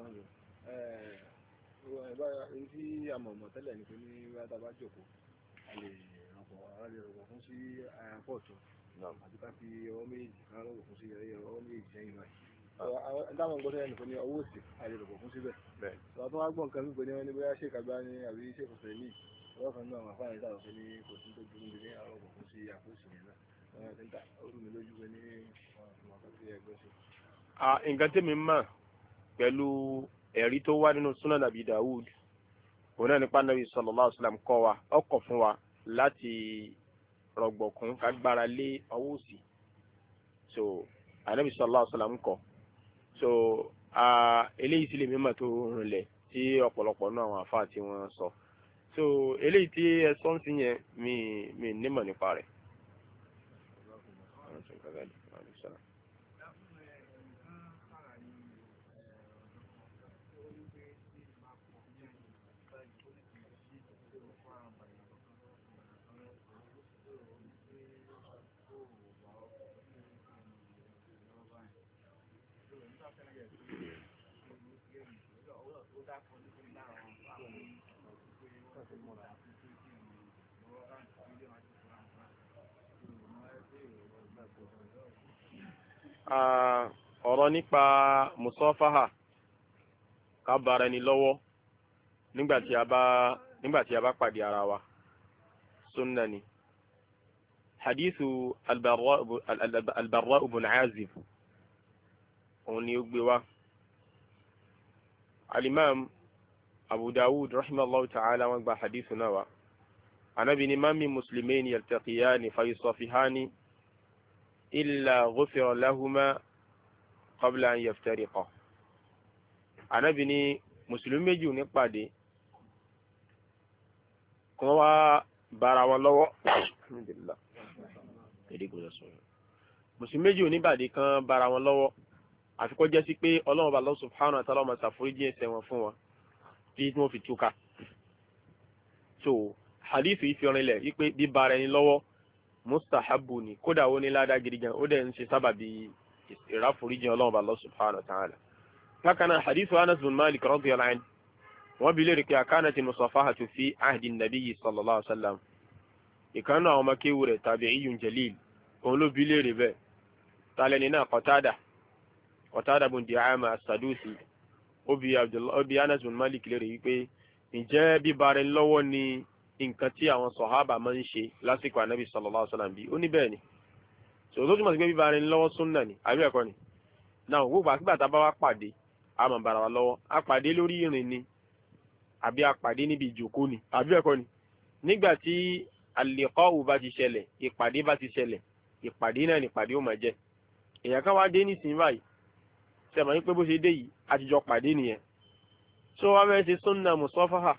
Èyí tí a mọ̀ mọ̀ tẹ́lẹ̀ ní pé ní wíwá bá jókòó a lè rọ̀pọ̀ a lè rọ̀pọ̀ fún sí pọ̀tù àti ká fi ọwọ́ méjì ká rọ̀pọ̀ fún sí ọwọ́ méjì sẹ́yìn báyìí. Dáwọn gbọ́dọ̀ ẹnì kan ní ọwọ́ òsì a lè rọ̀pọ̀ fún síbẹ̀. Sọ tó wá gbọ́ nǹkan wípé ní wọ́n ní bóyá ṣe kàgbá ní àbí ṣe kò fẹ́ ní ọwọ́ kan náà àfáà ní sàrọ̀ pé ní kò sí tó burú ní àrọ̀pọ̀ fún sí àkóso yẹn náà. Wọ́n ti ń ta ó rú mi lójú pé ní ọ̀kan tí ẹgbẹ́ ṣe. Nǹkan tí mi mọ̀ pẹ̀lú ẹ̀rí tó wá nínú Sunan Abi Dawud òun náà nípa Nabi sallallahu alaihi wasallam kọ́ wa ọkọ̀ fún wa láti rọgbọ̀kún ká gbára lé ọwọ́ òsì so Ànábì sallallahu alaihi wasallam kọ́ so eléyìí sì lè mímọ̀ tó rinlẹ̀ tí ọ̀pọ̀lọpọ̀ náà àwọn àfáà tí wọ́n sọ so eléyìí tí ẹ sọ ń sìn yẹn mi mi nímọ̀ nípa rẹ̀. ọ̀rọ̀ nípa musafaha ká bára ẹni lọ́wọ́ nígbà tí a bá nígbà tí a bá pàdé ara wa sunna ni. hadithu al-Barra ibn Azib òun ni ó gbé wá. al-Imam Abu Dawud rahimahullahu ta'ala wọ́n gba hadithu náà wá. anabi ni ma min muslimayni yaltaqiyani fayusafihani illa ghufira lahuma qabla an yaftariqa. anabi ni mùsùlùmí méjì ò ní pàdé kí wọ́n wá bára wọn lọ́wọ́. mùsùlùmí méjì ò ní pàdé kan bára wọn lọ́wọ́ àfi kó jẹ́ sí pé ọlọ́run bá Allah subhanahu wa ta'ala máa ṣàforíjì ẹ̀ṣẹ̀ wọn fún wọn tí wọ́n fi túká. so hadith yìí fi rinlẹ̀ wípé bíbára ẹni lọ́wọ́ mustahabu ni, kódà ó ní ládàá gidi gan, ó dẹ̀ ń ṣe sábàbí ìráforíjì ọlọ́run bá Allah subhanahu wa ta'ala. bákan hadith Anas bin Malik radiyallahu anhu wọ́n bi léèrè pé akanati musafahatu fi ahdi nabiyyi sallallahu alaihi wasallam. ìkànnì àwọn ọmọkéwu rẹ̀ tabi'iyyun jalil òun ló bi léèrè bẹ́ẹ̀. tàlẹ́ni náà Qatada Qatada bin Di'ama as-Sadusi ó bi Abdullah ó bi Anas bin Malik léèrè wípé ǹjẹ́ bíbára ẹni lọ́wọ́ ni nǹkan tí àwọn sọ̀hábà máa ń ṣe lásìkò ànábì sallallahu alaihi wasallam bí? ó ní bẹ́ẹ̀ ni. so tó túmọ̀ sí pé bíbára ẹni lọ́wọ́ súnnà ni àbí ẹ̀kọ́ ni. náà gbogbo àgbà tá a bá wá pàdé a máa bára wa lọ́wọ́, a pàdé lórí ìrìn ni àbí a pàdé níbi ìjókòó ni àbí ẹ̀kọ́ ni. nígbà tí al-liqa'u bá ti ṣẹlẹ̀, ìpàdé bá ti ṣẹlẹ̀, ìpàdé náà ni ìpàdé ó máa jẹ́. èèyàn kan wá dé nísìnyí báyìí sẹ́mọ̀ ní pé bó ṣe dé yìí àtijọ́ pàdé nìyẹn. so wá fẹ́ ṣe sunna musafaha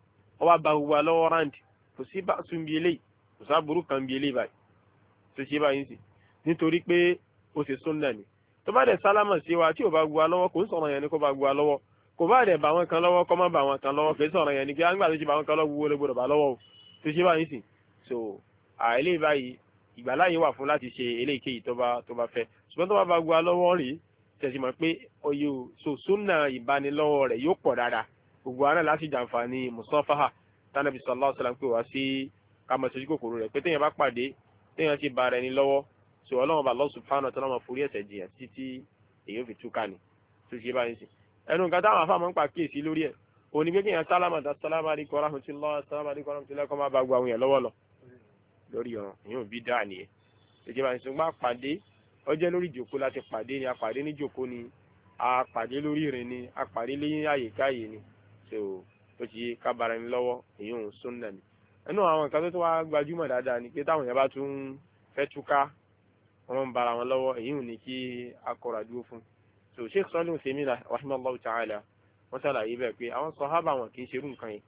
ó wá ba gbogbo lọ́wọ́ ráǹdì, kò sí bá tún bí eléyìí, kò sá burú kan bí eléyìí báyìí tó ṣe báyìí sí, nítorí pé ó ṣe sunna ni. tó bá dẹ̀ sálámà sí wa tí ò bá gbogbo lọ́wọ́ kò ń sọ̀rọ̀ yẹn ni kó bá gbogbo lọ́wọ́, kò bá dẹ̀ bá wọn kan lọ́wọ́ kọ́ má bá wọn kan lọ́wọ́, kì í sọ̀rọ̀ yẹn ni kí á ń gbà tó ṣe bá wọn kan lọ́wọ́ gbogbo ló gbọdọ̀ bá lọ́wọ́ tó ṣe báyìí sí. so àìlè báyìí ìgbàláyè wà fún láti ṣe eléyìíkéyìí tó bá tó bá fẹ́, ṣùgbọ́n tó bá bá gbogbo lọ́wọ́ rí tẹ̀sí mọ̀ pé oyè so sunna ìbánilọ́wọ́ rẹ̀ yóò pọ̀ dáadáa. gbogbo àná láti jàǹfààní musafaha tánàbí sallallahu alaihi wasallam pé wá sí kámọ̀ sojú kòkòrò rẹ̀ pé téèyàn bá pàdé téèyàn ti bára ẹni lọ́wọ́ so ọlọ́run bá Allah subhanahu wa ta'ala máa forí ẹ̀ṣẹ̀ jìyàn títí èyí ò fi túká ni tó ṣe báyìí sí. ẹnu nǹkan táwọn afáàmọ́ ń pa kíyèsí lórí ẹ̀ òní pé kéèyàn sálámà dá sálámà alaykum warahmatullahi sálámà alaykum warahmatullahi kọ́ máa bá gbọ́ àwọn èèyàn lọ́wọ́ lọ lórí ọ̀ràn èyí ò bí dáa nìyẹn tó ṣe báyìí ṣùgbọ́n àpàdé ọjọ́ lórí ìjòkó láti pàdé ni àpàdé ní ìjòkó ni àpàdé lórí ìrìn ni àpàdé lẹ́yìn àyèkáyè ni so tó ti ká bára ẹni lọ́wọ́ èyí ò ń sunna ni. ẹnu àwọn nǹkan tó tó wá gbajúmọ̀ dáadáa ni pé táwọn èèyàn bá tún fẹ́ túká wọn ń bára wọn lọ́wọ́ èyí ò ní kí akọ̀rọ̀ àdúró fún. so Sheikh Salih Uthaymin rahimahullahu ta'ala wọ́n ṣàlàyé bẹ́ẹ̀ pé àwọn sàhábà wọn kì í ṣerú nǹkan yẹn.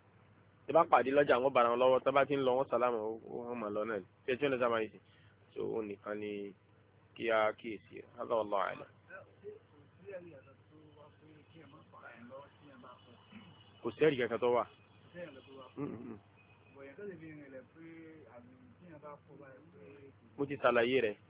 tí bá pàdé lọ́jà wọn bára wọn lọ́wọ́ tó bá ti ń lọ wọn sàlámà wọn mà lọ náà tí ẹ tí wọn lọ sábà yìí sí. so ó nìkan ni kí a kíyèsí ẹ hádà wallahu a'lam. kò sẹ́ẹ̀rì kankan tó wà. mo ti ṣàlàyé rẹ̀.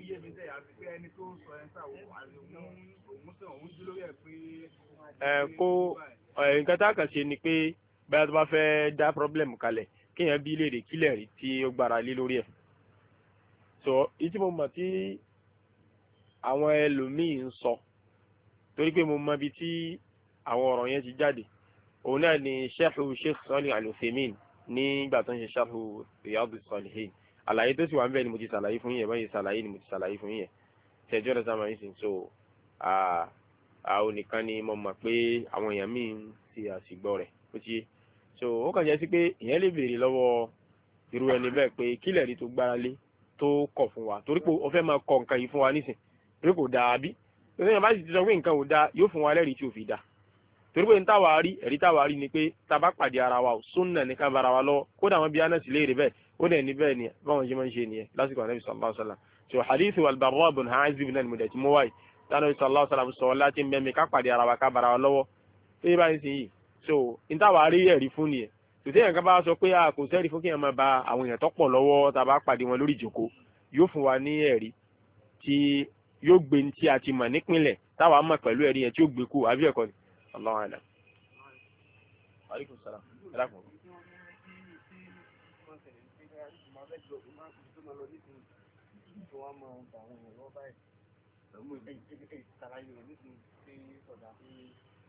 ẹ kó nǹkan tá a kàn ṣe ni pé báyà tó bá fẹ́ dá pọ́blẹ́mù kalẹ̀ kéèyàn bí léèrè kílẹ̀ rí tí ó gbára lé lórí ẹ̀. sọ ìtí mo mọ̀ tí àwọn ẹlòmíì ń sọ torí pé mo mọ ibi tí àwọn ọ̀rọ̀ yẹn ti jáde òun náà ni sharhu Sheikh Salih Al-Uthaymin nígbà tó ń ṣe sharhu Riyadus Salihin àlàyé tó sì wà ń bẹ́ẹ̀ ni mo ti ṣàlàyé fún yẹn báyìí ṣàlàyé ni mo ti ṣàlàyé fún yẹn ṣẹjọ́ rẹ̀ sábà yín sìn so àwọn nìkan ni mo mọ̀ pé àwọn èèyàn míì ń ti àṣìgbọ́ rẹ̀ ó ti yé so ó kàn jẹ́ sí pé ìyẹn lè béèrè lọ́wọ́ irú ẹni bẹ́ẹ̀ pé kílẹ̀ rí tó gbára lé tó kọ̀ fún wa torí pé ó fẹ́ máa kọ nǹkan yìí fún wa nísìn torí kò dáa bí torí èèyàn bá sì ti sọ pé nǹkan ò dáa yóò fún wa lẹ́rìí tí ò fi dáa torí pé táwa rí ẹ̀rí táwa rí ni pé tá a bá pàdé ara wa ò sunna ní ká bára wa lọ́wọ́ kódà wọn bí Anas léèrè bẹ́ẹ̀ ó dẹ̀ ní bẹ́ẹ̀ ni báwọn ṣe máa ń ṣe nìyẹn lásìkò Ànábì sallallahu alaihi wasallam so hadith al-Barra ibn Azib náà ni mo dẹ̀ ti mú wáyé tánàbí sallallahu alaihi wasallam sọ láti ń bẹ́ẹ̀ ká pàdé ara wa ká bára wa lọ́wọ́ tó yẹ báyìí sí yìí so ní táwa rí ẹ̀rí fún nìyẹn tòtí èèyàn kan bá sọ pé a kò sẹ́rí fún kí èèyàn máa ba àwọn èèyàn tó pọ̀ lọ́wọ́ tá a bá pàdé wọn lórí ìjòkó yóò fún wa ní ẹ̀rí tí yóò gbé ní tí a ti mọ̀ nípìnlẹ̀ táwa mọ̀ pẹ̀lú ẹ̀rí yẹn tí ó gbé kú àbí ẹ̀kọ́ ni Allahu a'lam. Alaikum salaam. Ẹ̀dàkùn.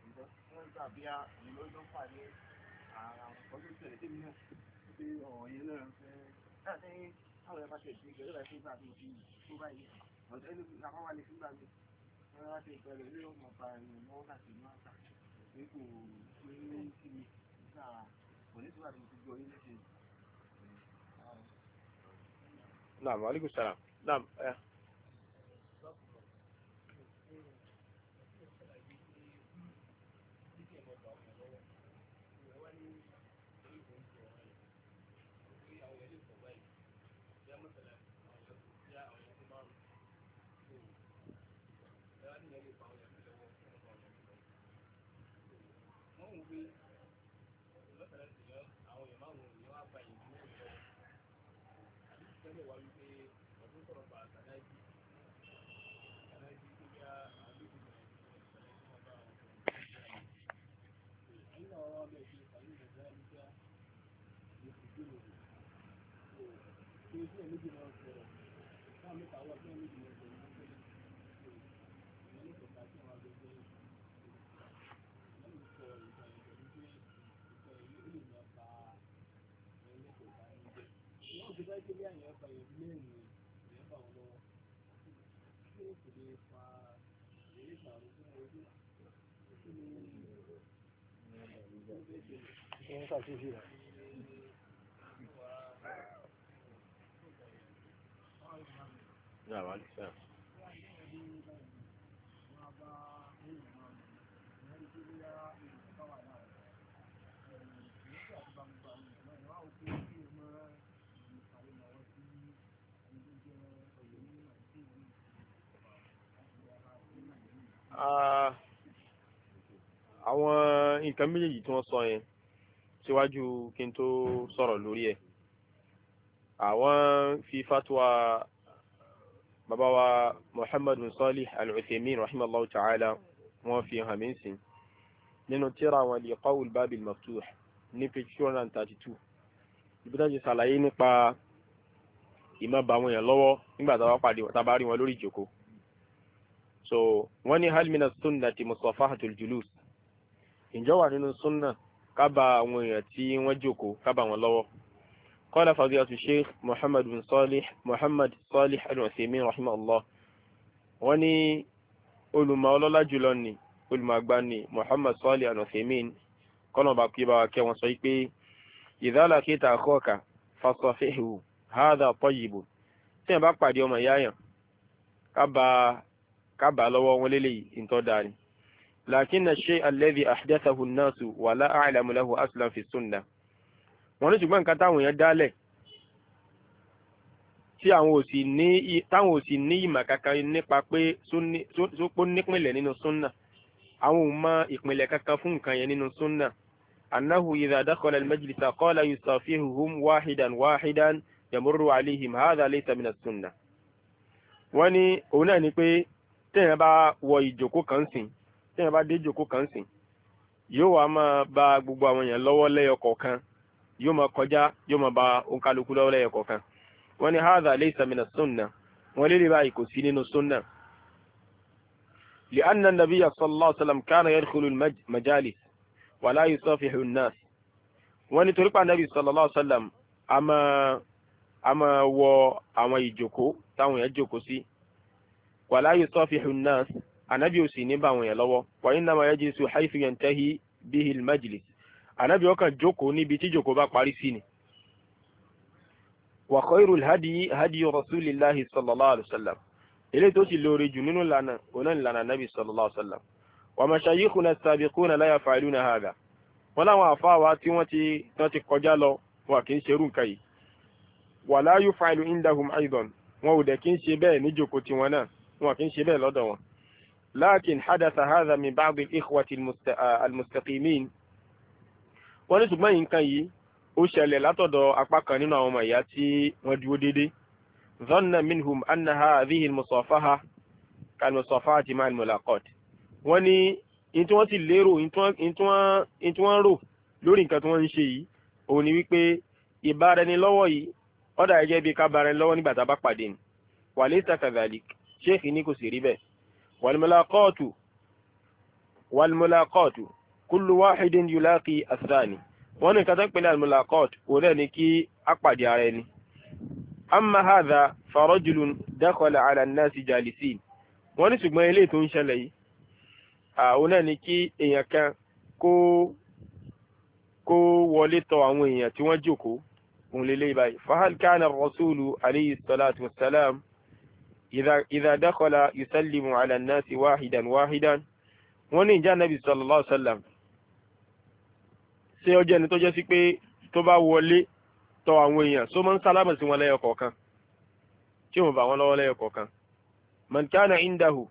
wọ́n gbà bí i lọ́jọ́ pàdé àwọn ọdún tẹ̀lé tèmi náà pé ọ̀rọ̀ yẹn náà fẹ́ láti àwọn ẹ̀fà tẹ̀ sí ìgbẹ́lẹ́ láti gbà tó fi tó báyìí ọ̀dọ́ ẹni làwọn wà lè fi gbà mí wọ́n wá ti ìpẹ́lẹ̀ lórí ọmọ ọba ẹ̀yìn mọ́ láti inú àṣà pé kò pé kí ni nígbà kò ní sígbà tó ti gbọ́ yín léṣe. Naam, alaikum salam. Naam. Naam, alaikum salam. Àwọn nǹkan méjèèjì tí wọ́n sọ yẹn síwájú kí n tó sọ̀rọ̀ lórí ẹ̀, àwọn fi fatwa bàbá wa Muhammad bin Salih al-Uthaymin rahimahullah ta'ala wọ́n fi hàn mí sìn nínú tírà wọn Liqa'ul Babil Maftuh ní page two hundred thirty-two ibi tó ti ṣàlàyé nípa ìmọ̀ bá wọn yàn lọ́wọ́ nígbà tá a bá pàdé tá a bá rí wọn lórí ìjókòó. So wọ́n ní hal mina sunnati musafahatul julus, ǹjọ́ wà nínú sunna ká bá àwọn èèyàn tí wọ́n jókòó ká bá wọn lọ́wọ́. Qala fadilatu Sheikh Muhammad bin Salih Muhammad Salih al-Uthaymin rahimahullah, wọ́n ní olùmọ̀ ọlọ́lá jùlọ ni olùmọ̀ àgbà ni Muhammad Salih al-Uthaymin kọ́nà bá kí bá wa kẹ́ wọn sọ pé idha laqita akhaka fasafihu hadha tayyibun, tí wọ́n bá pàdé ọmọ ìyá yàn ká bá ká bá lọ́wọ́ wọn lélẹ́yìí ń tọ́ dáa ni. لكن الشيء الذي أحدثه الناس ولا أعلم له أصلا في السنة، wọ́n ní ṣùgbọ́n nǹkan táwọn èèyàn dálẹ̀ tí àwọn ò sì ní táwọn ò sì ní ìmọ̀ kankan nípa pé sópó nípìnlẹ̀ nínú súnnà, àwọn ò mọ ìpìnlẹ̀ kankan fún nǹkan yẹn nínú súnnà. أنه إذا دخل المجلس قال يصافحهم واحدا واحدا يمر عليهم هذا ليس من السنة. wọ́n ní òun náà ni pé téèyàn bá wọ ìjókòó kan sìn téèyàn bá dé ìjókòó kan sìn yóò wá máa bá gbogbo àwọn èèyàn lọ́wọ́ lẹ́yọ kọ̀ọ̀kan, yóò máa kọjá yóò máa bá òǹkálukú lọ́wọ́ lẹ́yọ kọ̀ọ̀kan. wọ́n ní hadha laysa min as-sunnah, wọ́n lè rí báyìí kò sí nínú sunna. لأن النبي صلى الله عليه وسلم كان يدخل المجالس ولا يصافح الناس. wọ́n ní torí pé Ànábì sallallahu alaihi wasallam a máa a máa wọ àwọn ìjókòó táwọn èèyàn jókòó sí, ولا يصافح الناس, Ànábì ò sì ní bá àwọn èèyàn lọ́wọ́. وإنما يجلس حيث ينتهي به المجلس, Ànábì ó kàn jókòó níbi tí jókòó bá parí sí ni. وخير الهدي هدي رسول الله صلى الله عليه وسلم, eléyìí tó sì lóore jù nínú ìlànà ọ̀nà ìlànà Ànábì sallallahu alaihi wasallam. ومشايخنا السابقون لا يفعلون هذا, wọ́n láwọn àfáà wa tí wọ́n ti tán ti kọjá lọ wọn kì í ṣerú nǹkan yìí. ولا يفعل عندهم أيضا, wọn ò dẹ̀ kì í ṣe bẹ́ẹ̀ ní jókòó tiwọn náà, wọn kì í ṣe bẹ́ẹ̀ lọ́dọ̀ wọn. لكن حدث هذا من بعض الإخوة المستقيمين, wọ́n ní ṣùgbọ́n nǹkan yìí ó ṣẹlẹ̀ látọ̀dọ̀ apá kan nínú àwọn ọmọ ìyá tí wọ́n dúró dédé. ظن منهم أن هذه المصافحة كالمصافحة مع الملاقات, wọ́n ní in tí wọ́n sì lérò in tí wọ́n rò lórí nǹkan tí wọ́n ń ṣe yìí òun ni wípé ìbáraẹnilọ́wọ́ yìí ó dà gẹ́gẹ́ bí ká bára ẹni lọ́wọ́ nígbà tá a bá pàdé ni. وليس كذلك, Sheikh ní kò sì rí bẹ́ẹ̀. والملاقات wal mulaqatu kullu wahidin yulaqi athani wọ́n ní kata pẹ̀lú al mulaqat ó dẹ̀ ní kí a pàdé ara ẹni. amma hadha fa rajulun dakhala ala an-nasi jalisin wọ́n ní ṣùgbọ́n eléyìí tó ń ṣẹlẹ̀ yìí àwọn náà ní kí èèyàn kan kó kó wọlé tọ̀ àwọn èèyàn tí wọ́n jókòó òun lélẹ́yìí báyìí. fahal kana ar-rasulu alayhi salatu wassalam idha idha dakhala yusallimu ala an-nasi wahidan wahidan wọ́n ní ìjà nabi sallallahu alaihi wasallam ṣé ó jẹ́ ẹni tó jẹ́ sí pé tó bá wọlé tọ̀ àwọn èèyàn só máa ń sálámà sí wọn lẹ́yọ kọ̀ọ̀kan tí wọ́n bá wọn lọ́wọ́ lẹ́yọ kọ̀ọ̀kan. man kana indahu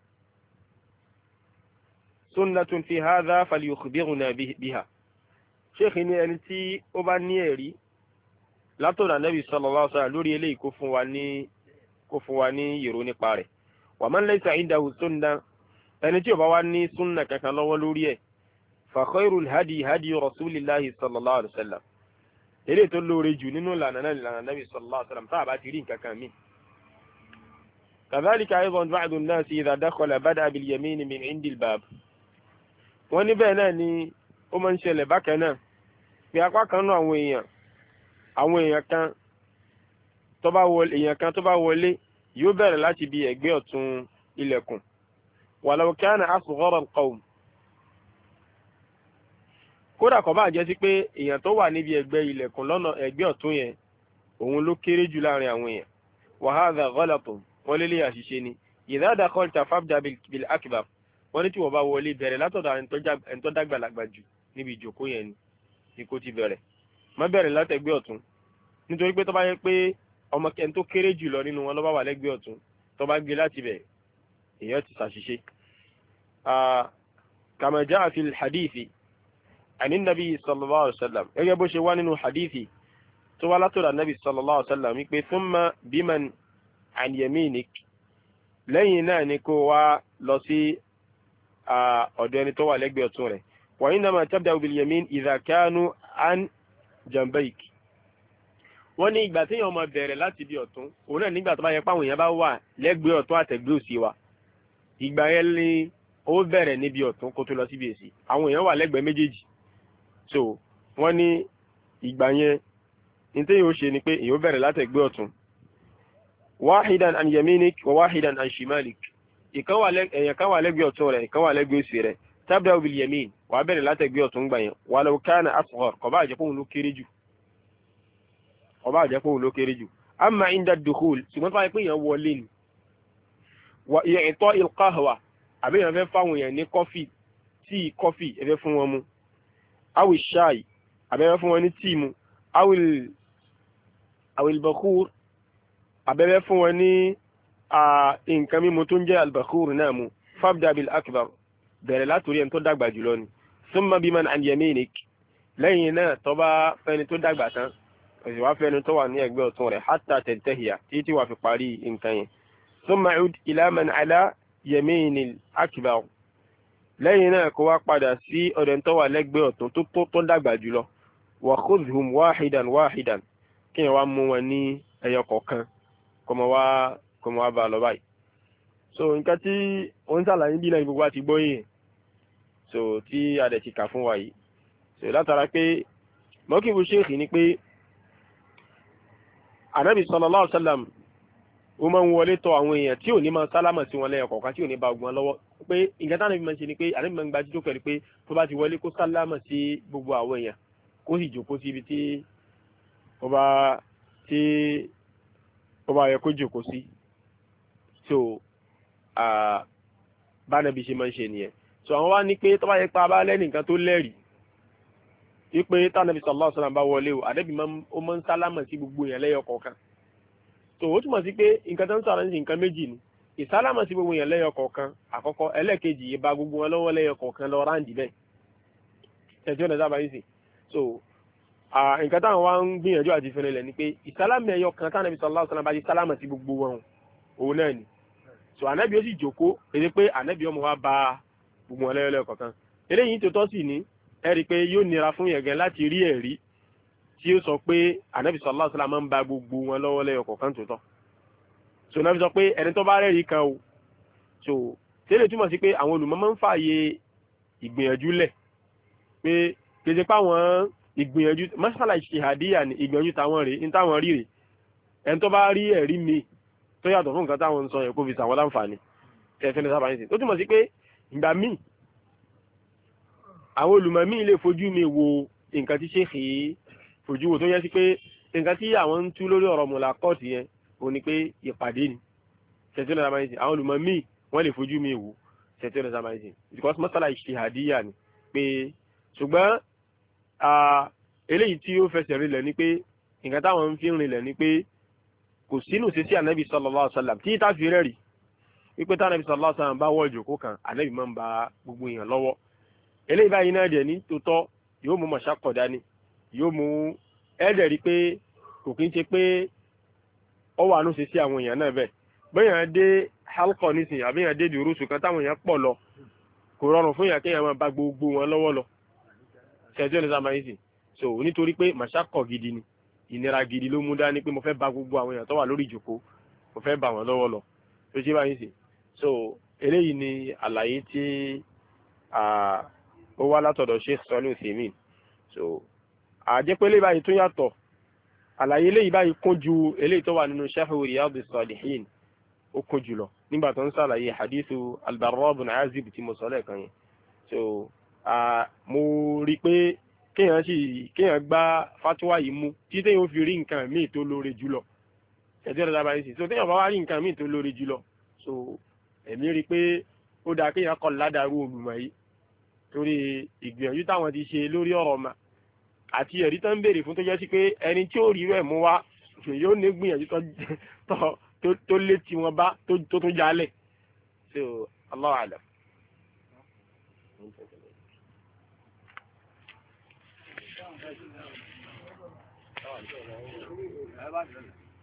sunnatun fi hadha falyukhbirna biha sheikh ní ẹni tí ó bá ní ẹ̀rí látọ̀dọ̀ nabi sallallahu alaihi wasallam lórí eléyìí kó fún wa ní kó fún wa ní ìró nípa rẹ̀. wa man laysa indahu sunna ẹni tí ó bá wá ní sunna kankan lọ́wọ́ lórí ẹ̀ fa khairul hadi hadi rasulillahi sallallahu alaihi wasallam eléyìí tó lóore jù nínú ìlànà náà ìlànà nabi sallallahu alaihi wasallam tá bá ti rí nǹkan kan mi. kadhalika aydan ba'du an-nas idha dakhala bada'a bil yamin min 'indi al-bab wọ́n ní bẹ́ẹ̀ náà ni ó máa ń ṣẹlẹ̀ bákan náà pé apá kan náà àwọn èèyàn àwọn èèyàn kan tó bá wọlé èèyàn kan tó bá wọlé yóò bẹ̀rẹ̀ láti bí ẹ̀gbẹ́ ọ̀tún ilẹ̀kùn walau kana asghara al-qawm kódà kò bá jẹ́ sí pé èèyàn tó wà níbi ẹ̀gbẹ́ ilẹ̀kùn lọ́nà ẹ̀gbẹ́ ọ̀tún yẹn òun ló kéré jù láàrin àwọn èèyàn. wa hadha ghalatun wọ́n lélẹ̀ àṣìṣe ni. idha dakhalta fabda bil akbar wọ́n ní tí wọ́n bá wọlé bẹ̀rẹ̀ látọ̀dọ̀ ẹni tó dàgbàlagbà jù níbi ìjókòó yẹn ni kó ti bẹ̀rẹ̀ má bẹ̀rẹ̀ látẹ̀gbẹ́ ọ̀tún nítorí pé tó bá yẹ pé ọmọ kẹni tó kéré jù lọ nínú wọn ló bá wà lẹ́gbẹ́ ọ̀tún tó bá gbé láti bẹ̀ èèyàn ti ṣàṣìṣe. kama jaa fil hadithi àní nàbí sallallahu alaihi wasallam gẹ́gẹ́ bó ṣe wá nínú hadithi tó wá látọ̀dọ̀ nàbí sallallahu alaihi wasallam wípé thumma biman an yaminik lẹ́yìn náà ni kó wá lọ sí ọ̀dọ̀ ẹni tó wà lẹ́gbẹ̀ẹ́ ọ̀tún rẹ̀. wa innama tabda'u bil yamin idha kanu an jambayk wọ́n ní ìgbà tí èèyàn máa bẹ̀rẹ̀ láti bí ọ̀tún òun náà nígbà tó bá yẹ pé àwọn èèyàn bá wà lẹ́gbẹ̀ẹ́ ọ̀tún àtẹ̀gbẹ́ òsì wa ìgbà yẹn ni ó bẹ̀rẹ̀ níbi ọ̀tún kó tó lọ síbi èsì àwọn èèyàn wà lẹ́gbẹ̀ẹ́ méjèèjì so wọ́n ní ìgbà yẹn ní tí yóò ṣe ni pé èèyàn bẹ̀rẹ̀ látẹ̀gbẹ́ ọ̀tún wahidan an yaminik wa wahidan an shimalik ìkan wà èèyàn kan wà lẹ́gbẹ̀ẹ́ ọ̀tún rẹ̀ ìkan wà lẹ́gbẹ̀ẹ́ òsì rẹ̀ tabda bil yamin wà bẹ̀rẹ̀ látẹ̀gbẹ́ ọ̀tún gbà yẹn walau kana asghar kò bá jẹ́ pé òun ló kéré jù kò bá jẹ́ pé òun ló kéré jù. amma inda dukhul ṣùgbọ́n tó wáyé pé èèyàn wọlé ni wa i'ta'il qahwa àbí èèyàn fẹ́ fáwọn èèyàn ní kọfí tíì kọfí ẹ̀fẹ́ fún wọn mu awil shai àbẹ́fẹ́ fún wọn ní tíì mu awil awil bakhur àbẹ́fẹ́ fún wọn ní nǹkan mímu tó ń jẹ́ albakhur náà mu fabda bil akbar bẹ̀rẹ̀ látòrí ẹni tó dàgbà jùlọ ni thumma biman an yaminik lẹ́yìn náà tó bá fẹ́ni tó dàgbà tán òsì wá fẹ́ni tó wà ní ẹgbẹ́ ọ̀tún rẹ̀ hatta tantahiya títí wà fi parí nǹkan yẹn thumma ud ila man ala yaminil akbar lẹ́yìn náà kó wá padà sí ọ̀dọ̀ tó wà lẹ́gbẹ́ ọ̀tún tó tó tó dàgbà jùlọ wa khudhum wahidan wahidan kí wọ́n wá mú wọn ní ẹyọ kọ̀ọ̀kan kó mọ wá kó mọ wá bá lọ báyìí. so nǹkan tí wọ́n ń sàlàyé bí náà gbogbo àti gbọ́ yìí so tí a dẹ̀ ti kà fún wa yìí so látara pé mọ́kìbù sheikh ni pé anabi sallallahu alaihi wasallam ó máa ń wọlé tọ̀ àwọn èèyàn tí ò ní máa sálámà sí wọn lẹ́yìn kọ̀ọ̀kan tí ò ní bá ogun lọ́wọ́ pé nǹkan táwọn ẹbí máa ń ṣe ni pé ànábì máa ń gbajú tó pẹ̀lú pé tó bá ti wọlé kó sálámà sí gbogbo àwọn èèyàn kó sì jókòó sí ibi tí ó bá tí ó bá yẹ kó jókòó sí so bá nàbí ṣe máa ń ṣe nìyẹn so àwọn wá ní pé tó bá yẹ pa bá lẹ́nì nǹkan tó lẹ́rìí wípé tánàbí sallallahu alaihi wasallam bá wọlé o ànábì ó máa ń sálámà sí gbogbo èèyàn lẹ́yọ kọ̀ọ̀kan so ó túmọ̀ sí pé nǹkan tó ń sọ̀rọ̀ ní nǹkan méjì ni ìsálámà sí gbogbo èèyàn lẹ́yọ kọ̀ọ̀kan àkọ́kọ́ ẹlẹ́ẹ̀kejì ìbá gbogbo wọn lọ́wọ́ lẹ́yọ kọ̀ọ̀kan lọ ráǹdì bẹ́ẹ̀ ẹjọ́ ọ̀nà sábà yìí sì so nǹkan táwọn wá ń gbìyànjú àti fẹ́rẹ̀ lẹ̀ ni pé ìsálámà ẹyọ kan tánàbí sallallahu alaihi wasallam bá ti sálámà sí gbogbo wọn òun náà ni so ànábì ó sì jókòó èdè pé ànábì ọmọ wa bá gbogbo wọn lẹ́yọ lẹ́yọ kọ̀ọ̀kan eléyìí tó tọ́ sí ni ẹ rí i pé yóò nira fún yẹn gan láti rí ẹ̀rí tí ó sọ pé ànábì sallallahu alaihi wasallam máa ń ba gbogbo wọn lọ́wọ́ lẹ́yọ kọ̀ọ̀kan tó tọ́ so náà fi sọ pé ẹni tó bá rẹ́rí kan o so tẹ́lẹ̀ túmọ̀ sí pé àwọn olùmọ̀ máa ń fààyè ìgbìyànjú lẹ̀ pé kéde páwọn ìgbìyànjú masala ìṣèhàdíyà ní ìgbìyànjú táwọn rèé ní táwọn rí rèé ẹni tó bá rí ẹ̀rí mi tó yàtọ̀ fún nǹkan táwọn ń sọ yẹn kó fi sàwọn láǹfààní tẹ̀sán ní sábà ní sìn tó túmọ̀ sí pé ìgbà míì àwọn olùmọ̀ míì lè fojú mi wo nǹkan tí ṣéèkì fojú wo tó yẹ sí pé nǹkan tí àwọn ń tú lórí ọ̀rọ̀ mọ̀lá kọ́ọ̀tù yẹn ò ní pé ìpàdé ni tẹ̀sán ní sábà ní sìn àwọn olùmọ̀ míì wọ́n lè fojú mi wò tẹ̀sán ní sábà ní sìn because masala ìṣèhàdíyà ni pé ṣùgbọ́n eléyìí tí ó fẹsẹ̀ rinlẹ̀ ni pé nǹkan táwọn ń fi rinlẹ̀ ni pé kò sínú sí sí ànábì sallallahu alaihi wasallam tí tá fi rẹ́rì wípé tá ànábì sallallahu alaihi wasallam bá wọ́ ìjòkó kan ànábì máa ń ba gbogbo èèyàn lọ́wọ́ eléyìí báyìí náà dẹ̀ ní tòótọ́ yóò mú mọ̀ṣákọ̀ dání yóò mú ẹ̀ẹ́dẹ̀ rí pé kò kí ń ṣe pé ó wà nù sí sí àwọn èèyàn náà bẹ́ẹ̀ bẹ́yàn dé halkọ nísìnyí àbí yàn dé dùrúsù kan táwọn èèyàn pọ̀ lọ kò rọrùn fún yàn kéèyàn máa ba gbogbo wọn lọ́wọ́ lọ ṣẹjọ́ ní sáà yìí so nítorí pé mọ̀ṣákọ̀ gidi ni ìnira gidi ló mú dání pé mo fẹ́ ba gbogbo àwọn èèyàn tó wà lórí ìjòkó mo fẹ́ bà wọ́n lọ́wọ́ lọ tó ṣe báyìí sí so eléyìí ni àlàyé tí ó wá látọ̀dọ̀ Sheikh Salihu Uthaymin so àjẹpẹ́ eléyìí báyìí tó yàtọ̀ àlàyé eléyìí báyìí kún ju eléyìí tó wà nínú Sharh Riyadus Salihin ó kún jù lọ nígbà tó ń sàlàyé hadithu Al-Barra ibn Azib tí mo sọ lẹ́ẹ̀kan yẹn so mo rí pé kéèyàn sì kéèyàn gbá fatuwa yìí mú tí téèyàn fi rí nǹkan míì tó lóore jùlọ ẹ̀jẹ̀ rẹ̀ dábàá yìí sí so téèyàn bá wá rí nǹkan míì tó lóore jùlọ so èmi rí i pé ó dáa kéèyàn kọ́ ládàrú olùmọ̀ yìí torí ìgbìyànjú táwọn ti ṣe lórí ọ̀rọ̀ ọmọ àti ẹ̀rí tó ń béèrè fún tó jẹ́ sí pé ẹni tí ó rí rẹ̀ mú wá yóò ní gbìyànjú tó lé tí wọn bá tó tó jálẹ̀ so Allahu a'lam. Thank you.